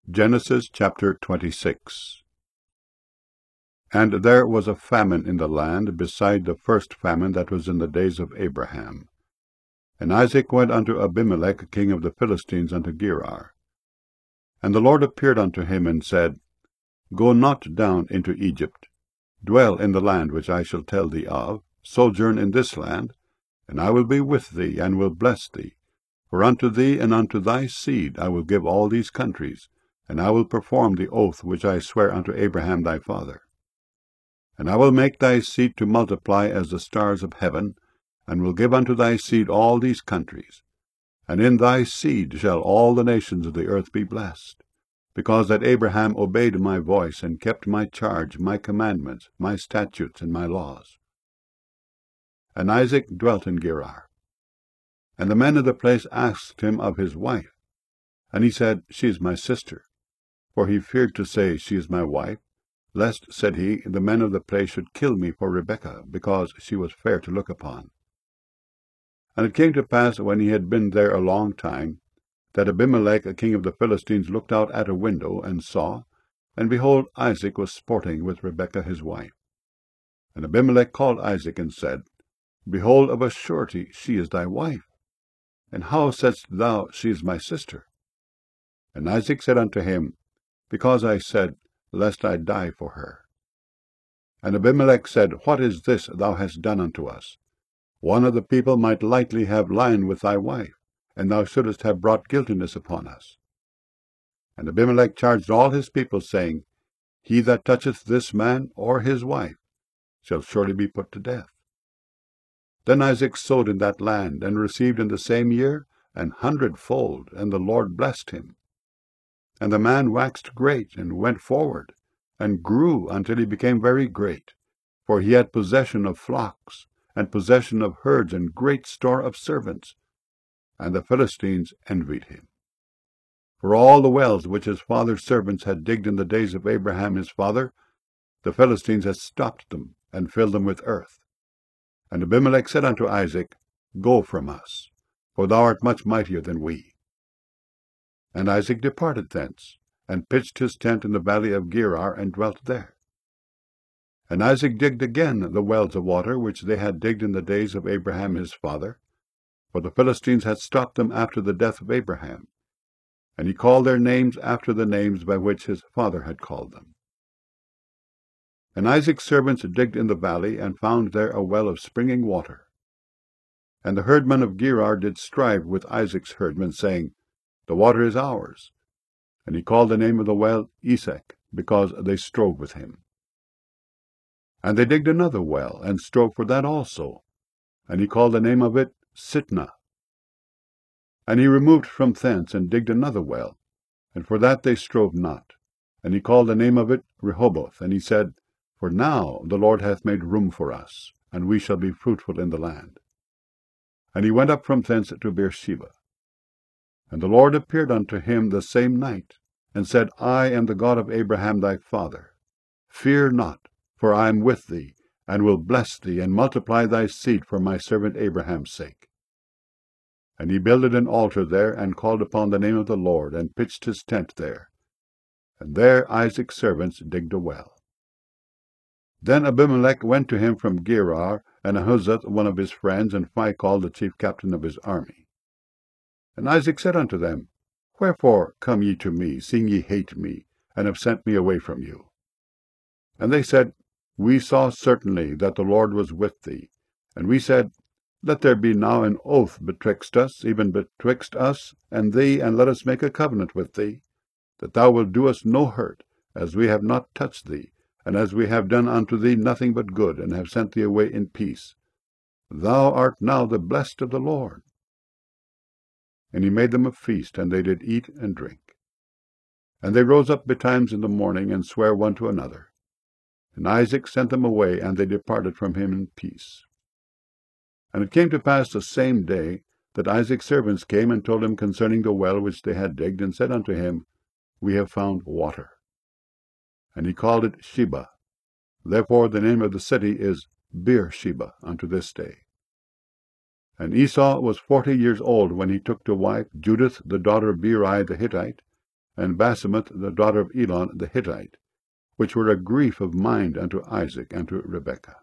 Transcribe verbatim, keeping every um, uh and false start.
Genesis chapter twenty-six. And there was a famine in the land, beside the first famine that was in the days of Abraham. And Isaac went unto Abimelech king of the Philistines unto Gerar. And the Lord appeared unto him, and said, Go not down into Egypt. Dwell in the land which I shall tell thee of, sojourn in this land, and I will be with thee, and will bless thee. For unto thee and unto thy seed I will give all these countries, and I will perform the oath which I swear unto Abraham thy father. And I will make thy seed to multiply as the stars of heaven, and will give unto thy seed all these countries. And in thy seed shall all the nations of the earth be blessed, because that Abraham obeyed my voice, and kept my charge, my commandments, my statutes, and my laws. And Isaac dwelt in Gerar. And the men of the place asked him of his wife. And he said, She is my sister. For he feared to say, She is my wife, lest, said he, the men of the place should kill me for Rebekah, because she was fair to look upon. And it came to pass, when he had been there a long time, that Abimelech, a king of the Philistines, looked out at a window, and saw, and behold, Isaac was sporting with Rebekah his wife. And Abimelech called Isaac, and said, Behold, of a surety she is thy wife. And how saidst thou, She is my sister? And Isaac said unto him, Because I said, Lest I die for her. And Abimelech said, What is this thou hast done unto us? One of the people might lightly have lain with thy wife, and thou shouldest have brought guiltiness upon us. And Abimelech charged all his people, saying, He that toucheth this man or his wife shall surely be put to death. Then Isaac sowed in that land, and received in the same year an hundredfold, and the Lord blessed him. And the man waxed great, and went forward, and grew until he became very great, for he had possession of flocks, and possession of herds, and great store of servants. And the Philistines envied him. For all the wells which his father's servants had digged in the days of Abraham his father, the Philistines had stopped them, and filled them with earth. And Abimelech said unto Isaac, Go from us, for thou art much mightier than we. And Isaac departed thence, and pitched his tent in the valley of Gerar, and dwelt there. And Isaac digged again the wells of water which they had digged in the days of Abraham his father, for the Philistines had stopped them after the death of Abraham. And he called their names after the names by which his father had called them. And Isaac's servants digged in the valley, and found there a well of springing water. And the herdmen of Gerar did strive with Isaac's herdmen, saying, The water is ours. And he called the name of the well Esek, because they strove with him. And they digged another well, and strove for that also. And he called the name of it Sitnah. And he removed from thence, and digged another well, and for that they strove not. And he called the name of it Rehoboth. And he said, For now the Lord hath made room for us, and we shall be fruitful in the land. And he went up from thence to Beersheba. And the Lord appeared unto him the same night, and said, I am the God of Abraham thy father. Fear not, for I am with thee, and will bless thee, and multiply thy seed for my servant Abraham's sake. And he builded an altar there, and called upon the name of the Lord, and pitched his tent there. And there Isaac's servants digged a well. Then Abimelech went to him from Gerar, and Ahuzzath one of his friends, and Phicol the chief captain of his army. And Isaac said unto them, Wherefore come ye to me, seeing ye hate me, and have sent me away from you? And they said, We saw certainly that the Lord was with thee. And we said, Let there be now an oath betwixt us, even betwixt us and thee, and let us make a covenant with thee, that thou wilt do us no hurt, as we have not touched thee, and as we have done unto thee nothing but good, and have sent thee away in peace. Thou art now the blessed of the Lord. And he made them a feast, and they did eat and drink. And they rose up betimes in the morning, and sware one to another. And Isaac sent them away, and they departed from him in peace. And it came to pass the same day that Isaac's servants came and told him concerning the well which they had digged, and said unto him, We have found water. And he called it Sheba. Therefore the name of the city is Beersheba unto this day. And Esau was forty years old when he took to wife Judith the daughter of Beeri the Hittite, and Basemath the daughter of Elon the Hittite, which were a grief of mind unto Isaac and to Rebekah.